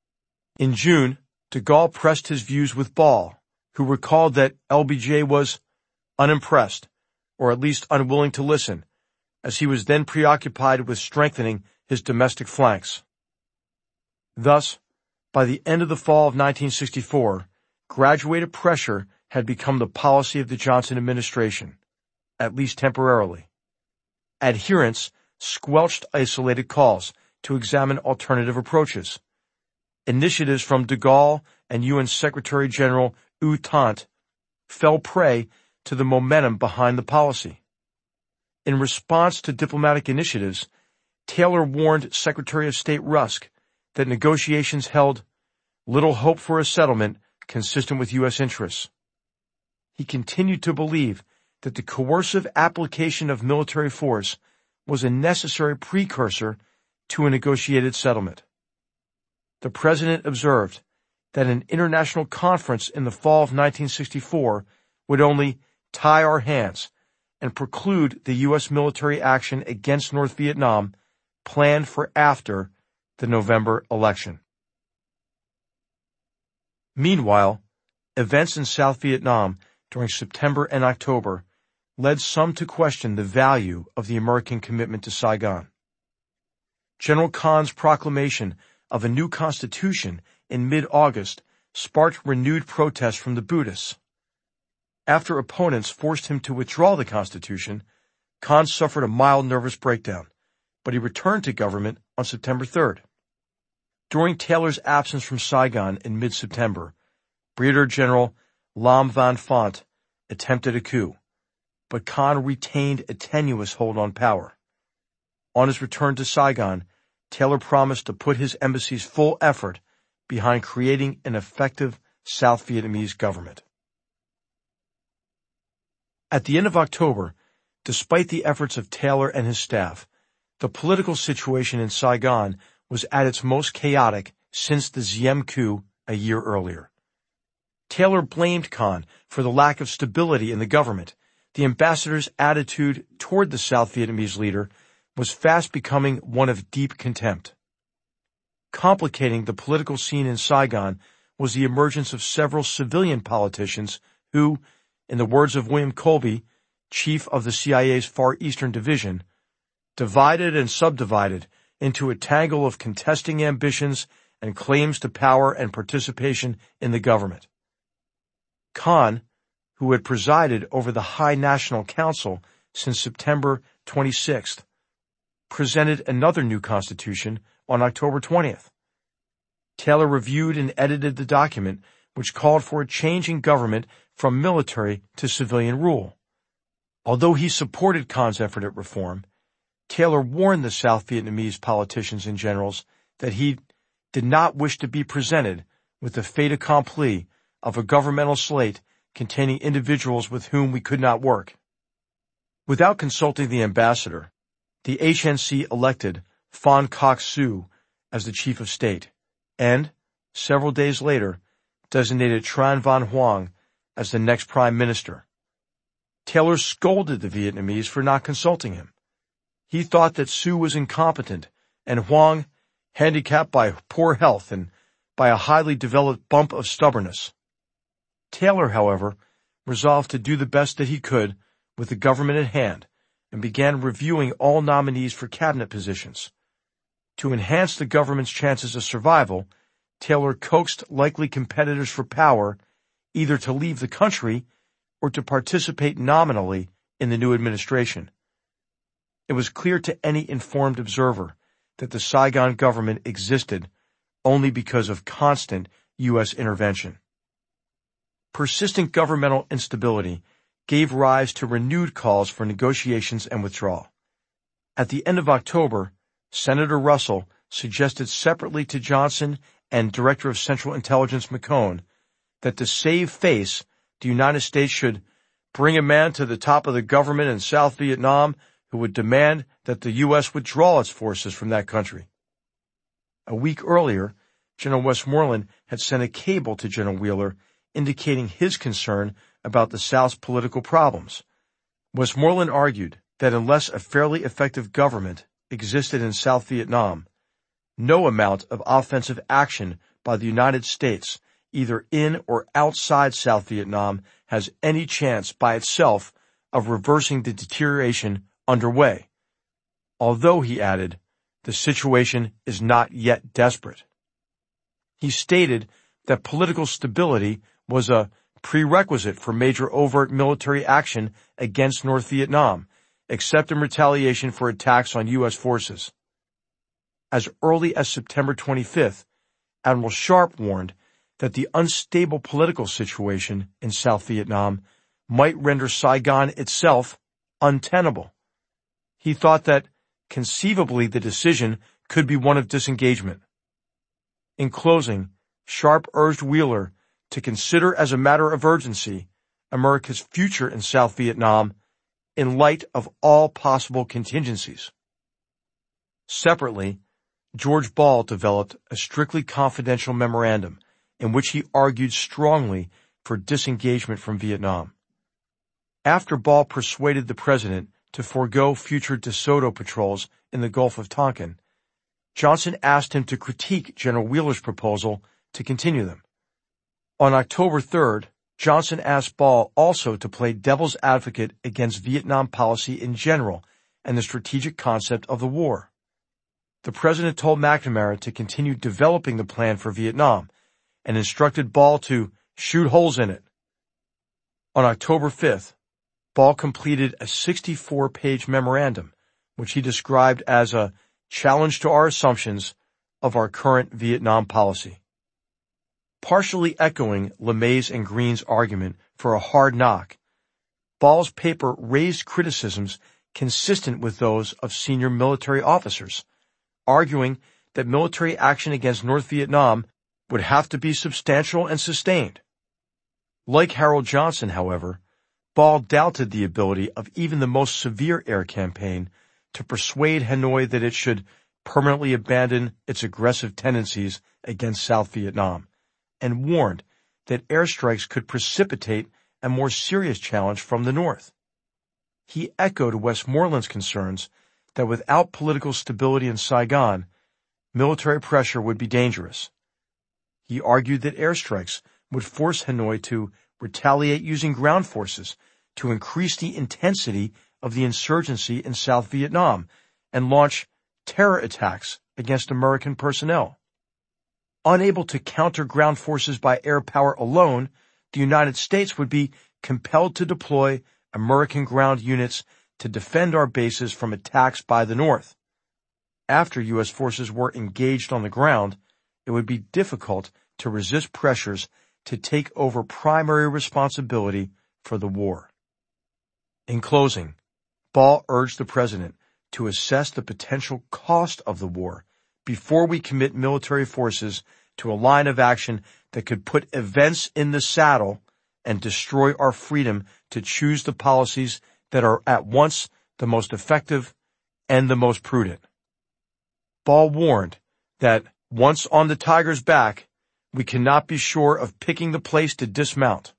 In June, de Gaulle pressed his views with Ball, who recalled that LBJ was unimpressed, or at least unwilling to listen, as he was then preoccupied with strengthening his domestic flanks. Thus, by the end of the fall of 1964, graduated pressure had become the policy of the Johnson administration, at least temporarily. Adherents squelched isolated calls to examine alternative approaches. Initiatives from de Gaulle and UN Secretary General U Thant fell prey to the momentum behind the policy. In response to diplomatic initiatives, Taylor warned Secretary of State Rusk that negotiations held little hope for a settlement consistent with U.S. interests. He continued to believe that the coercive application of military force was a necessary precursor to a negotiated settlement. The President observed that an international conference in the fall of 1964 would only tie our hands and preclude the U.S. military action against North Vietnam planned for after the November election. Meanwhile, events in South Vietnam during September and October led some to question the value of the American commitment to Saigon. General Khan's proclamation of a new constitution in mid-August sparked renewed protests from the Buddhists. After opponents forced him to withdraw the constitution, Khan suffered a mild nervous breakdown, but he returned to government on September 3rd. During Taylor's absence from Saigon in mid-September, Brigadier General Lam Van Font attempted a coup, but Khan retained a tenuous hold on power. On his return to Saigon, Taylor promised to put his embassy's full effort behind creating an effective South Vietnamese government. At the end of October, despite the efforts of Taylor and his staff, the political situation in Saigon was at its most chaotic since the Diem coup a year earlier. Taylor blamed Khan for the lack of stability in the government. The ambassador's attitude toward the South Vietnamese leader was fast becoming one of deep contempt. Complicating the political scene in Saigon was the emergence of several civilian politicians who, in the words of William Colby, chief of the CIA's Far Eastern Division, divided and subdivided into a tangle of contesting ambitions and claims to power and participation in the government. Khan, who had presided over the High National Council since September 26th, presented another new constitution on October 20th. Taylor reviewed and edited the document, which called for a change in government from military to civilian rule. Although he supported Khan's effort at reform, Taylor warned the South Vietnamese politicians and generals that he did not wish to be presented with the fait accompli of a governmental slate containing individuals with whom we could not work. Without consulting the ambassador, the HNC elected Phan Coc Su as the chief of state and, several days later, designated Tran Van Huang as the next prime minister. Taylor scolded the Vietnamese for not consulting him. He thought that Su was incompetent and Huang handicapped by poor health and by a highly developed bump of stubbornness. Taylor, however, resolved to do the best that he could with the government at hand and began reviewing all nominees for cabinet positions. To enhance the government's chances of survival, Taylor coaxed likely competitors for power either to leave the country or to participate nominally in the new administration. It was clear to any informed observer that the Saigon government existed only because of constant U.S. intervention. Persistent governmental instability gave rise to renewed calls for negotiations and withdrawal. At the end of October, Senator Russell suggested separately to Johnson and Director of Central Intelligence McCone that to save face, the United States should bring a man to the top of the government in South Vietnam who would demand that the U.S. withdraw its forces from that country. A week earlier, General Westmoreland had sent a cable to General Wheeler indicating his concern about the South's political problems. Westmoreland argued that unless a fairly effective government existed in South Vietnam, no amount of offensive action by the United States, either in or outside South Vietnam, has any chance by itself of reversing the deterioration underway. Although, he added, the situation is not yet desperate. He stated that political stability was a prerequisite for major overt military action against North Vietnam, except in retaliation for attacks on U.S. forces. As early as September 25th, Admiral Sharp warned that the unstable political situation in South Vietnam might render Saigon itself untenable. He thought that, conceivably, the decision could be one of disengagement. In closing, Sharp urged Wheeler to consider as a matter of urgency America's future in South Vietnam in light of all possible contingencies. Separately, George Ball developed a strictly confidential memorandum in which he argued strongly for disengagement from Vietnam. After Ball persuaded the president to forego future DeSoto patrols in the Gulf of Tonkin, Johnson asked him to critique General Wheeler's proposal to continue them. On October 3rd, Johnson asked Ball also to play devil's advocate against Vietnam policy in general and the strategic concept of the war. The president told McNamara to continue developing the plan for Vietnam and instructed Ball to shoot holes in it. On October 5th, Ball completed a 64-page memorandum, which he described as a challenge to our assumptions of our current Vietnam policy. Partially echoing LeMay's and Green's argument for a hard knock, Ball's paper raised criticisms consistent with those of senior military officers, arguing that military action against North Vietnam would have to be substantial and sustained. Like Harold Johnson, however, Ball doubted the ability of even the most severe air campaign to persuade Hanoi that it should permanently abandon its aggressive tendencies against South Vietnam, and warned that airstrikes could precipitate a more serious challenge from the north. He echoed Westmoreland's concerns that without political stability in Saigon, military pressure would be dangerous. He argued that airstrikes would force Hanoi to retaliate using ground forces to increase the intensity of the insurgency in South Vietnam and launch terror attacks against American personnel. Unable to counter ground forces by air power alone, the United States would be compelled to deploy American ground units to defend our bases from attacks by the North. After U.S. forces were engaged on the ground, it would be difficult to resist pressures to take over primary responsibility for the war. In closing, Ball urged the president to assess the potential cost of the war before we commit military forces to a line of action that could put events in the saddle and destroy our freedom to choose the policies that are at once the most effective and the most prudent. Ball warned that once on the tiger's back, we cannot be sure of picking the place to dismount.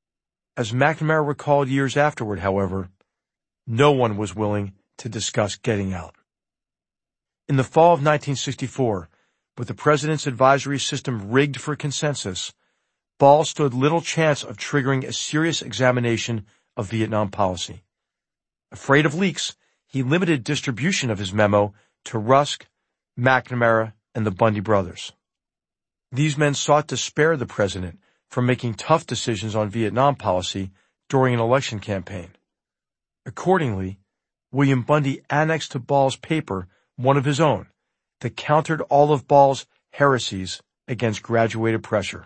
As McNamara recalled years afterward, however, no one was willing to discuss getting out. In the fall of 1964, with the president's advisory system rigged for consensus, Ball stood little chance of triggering a serious examination of Vietnam policy. Afraid of leaks, he limited distribution of his memo to Rusk, McNamara, and the Bundy brothers. These men sought to spare the president from making tough decisions on Vietnam policy during an election campaign. Accordingly, William Bundy annexed to Ball's paper one of his own that countered all of Ball's heresies against graduated pressure.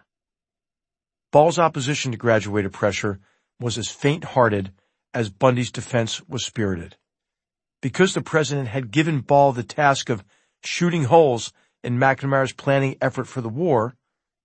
Ball's opposition to graduated pressure was as faint-hearted as Bundy's defense was spirited. Because the president had given Ball the task of shooting holes in McNamara's planning effort for the war,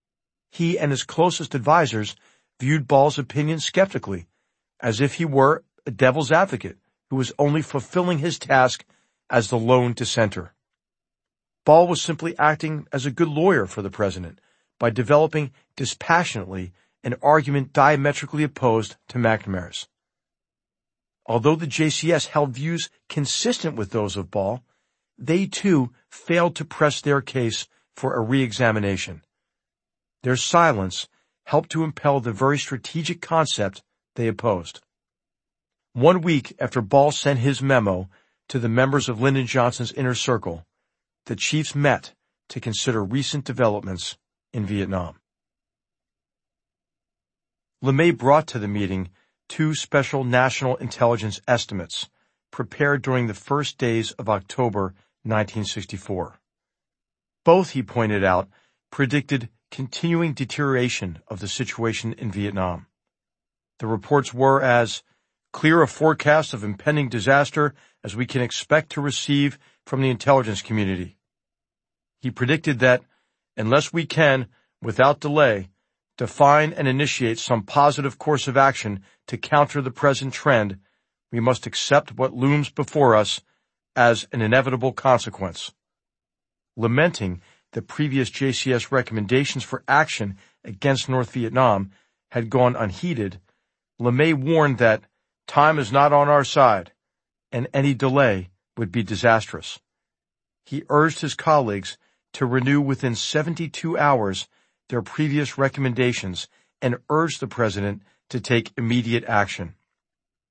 he and his closest advisers viewed Ball's opinion skeptically, as if he were a devil's advocate who was only fulfilling his task as the lone dissenter. Ball was simply acting as a good lawyer for the president by developing dispassionately an argument diametrically opposed to McNamara's. Although the JCS held views consistent with those of Ball, they too failed to press their case for a re-examination. Their silence helped to impel the very strategic concept they opposed. 1 week after Ball sent his memo to the members of Lyndon Johnson's inner circle, the chiefs met to consider recent developments in Vietnam. LeMay brought to the meeting 2 special national intelligence estimates prepared during the first days of October 1964. Both, he pointed out, predicted continuing deterioration of the situation in Vietnam. The reports were as clear a forecast of impending disaster as we can expect to receive from the intelligence community. He predicted that, unless we can, without delay, define and initiate some positive course of action to counter the present trend, we must accept what looms before us as an inevitable consequence. Lamenting that previous JCS recommendations for action against North Vietnam had gone unheeded, LeMay warned that time is not on our side, and any delay would be disastrous. He urged his colleagues to renew within 72 hours their previous recommendations and urged the president to take immediate action.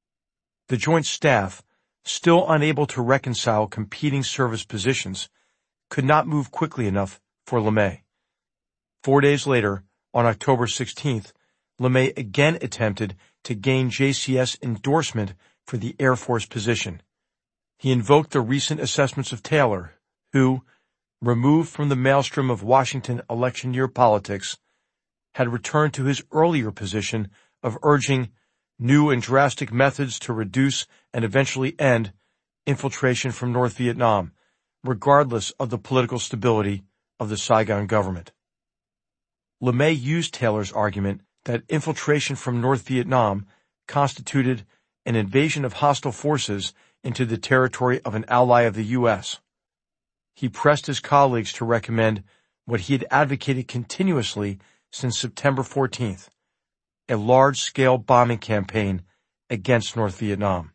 The Joint Staff, still unable to reconcile competing service positions, could not move quickly enough for LeMay. 4 days later, on October 16th, LeMay again attempted to gain JCS endorsement for the Air Force position. He invoked the recent assessments of Taylor, who, removed from the maelstrom of Washington election year politics, had returned to his earlier position of urging new and drastic methods to reduce and eventually end infiltration from North Vietnam, regardless of the political stability of the Saigon government. LeMay used Taylor's argument that infiltration from North Vietnam constituted an invasion of hostile forces into the territory of an ally of the U.S. He pressed his colleagues to recommend what he had advocated continuously since September 14th, a large-scale bombing campaign against North Vietnam.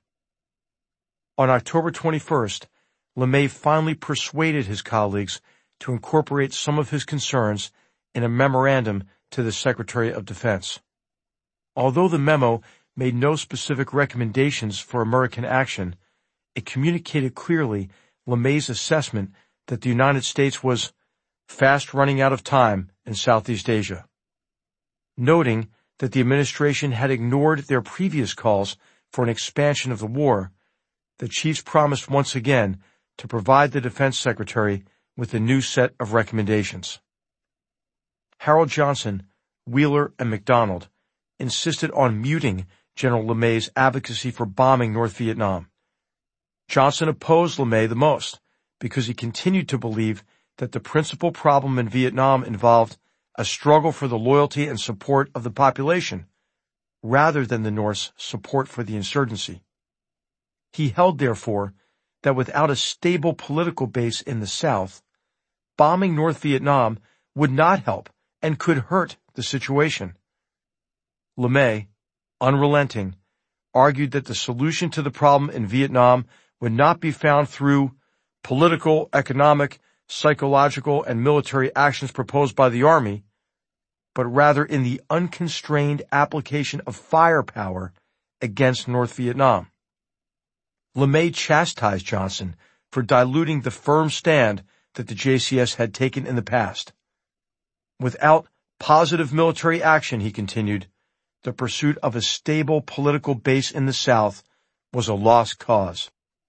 On October 21st, LeMay finally persuaded his colleagues to incorporate some of his concerns in a memorandum to the Secretary of Defense. Although the memo made no specific recommendations for American action, it communicated clearly LeMay's assessment that the United States was fast running out of time in Southeast Asia. Noting that the administration had ignored their previous calls for an expansion of the war, the chiefs promised once again to provide the Defense Secretary with a new set of recommendations. Harold Johnson, Wheeler, and MacDonald insisted on muting General LeMay's advocacy for bombing North Vietnam. Johnson opposed LeMay the most because he continued to believe that the principal problem in Vietnam involved a struggle for the loyalty and support of the population, rather than the North's support for the insurgency. He held, therefore, that without a stable political base in the South, bombing North Vietnam would not help and could hurt the situation. LeMay, unrelenting, argued that the solution to the problem in Vietnam would not be found through political, economic, psychological, and military actions proposed by the Army, but rather in the unconstrained application of firepower against North Vietnam. LeMay chastised Johnson for diluting the firm stand that the JCS had taken in the past. Without positive military action, he continued, the pursuit of a stable political base in the South was a lost cause.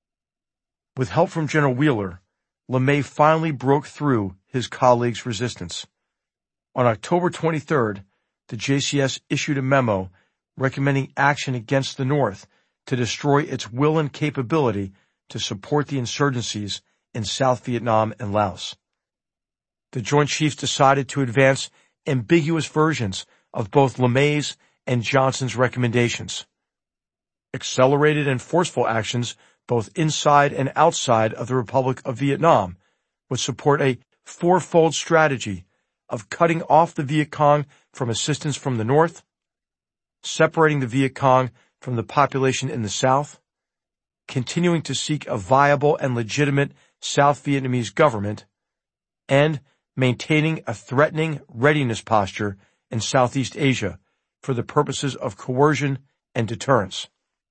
With help from General Wheeler, LeMay finally broke through his colleagues' resistance. On October 23rd, the JCS issued a memo recommending action against the North to destroy its will and capability to support the insurgencies in South Vietnam and Laos. The Joint Chiefs decided to advance ambiguous versions of both LeMay's and Johnson's recommendations. Accelerated and forceful actions both inside and outside of the Republic of Vietnam would support a fourfold strategy of cutting off the Viet Cong from assistance from the North, separating the Viet Cong from the population in the South, continuing to seek a viable and legitimate South Vietnamese government, and maintaining a threatening readiness posture in Southeast Asia for the purposes of coercion and deterrence.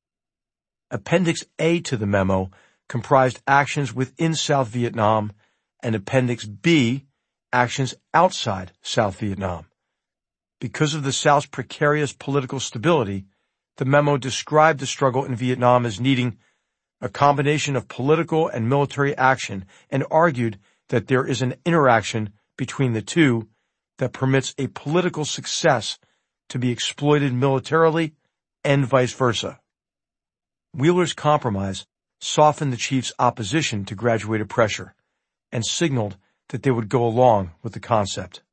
Appendix A to the memo comprised actions within South Vietnam, and Appendix B, actions outside South Vietnam. Because of the South's precarious political stability, the memo described the struggle in Vietnam as needing a combination of political and military action and argued that there is an interaction between the two that permits a political success to be exploited militarily and vice versa. Wheeler's compromise softened the chiefs' opposition to graduated pressure and signaled that they would go along with the concept.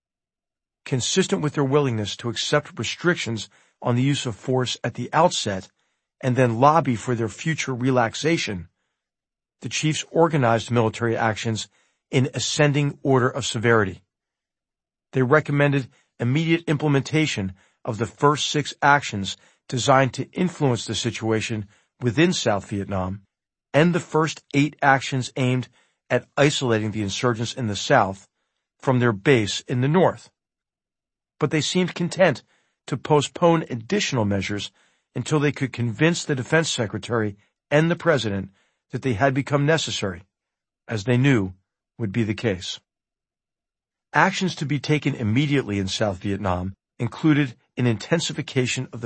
Consistent with their willingness to accept restrictions on the use of force at the outset and then lobby for their future relaxation, the chiefs organized military actions in ascending order of severity. They recommended immediate implementation of the first 6 actions designed to influence the situation within South Vietnam, and the first 8 actions aimed at isolating the insurgents in the South from their base in the North. But they seemed content to postpone additional measures until they could convince the Defense Secretary and the President that they had become necessary, as they knew would be the case. Actions to be taken immediately in South Vietnam included an intensification of the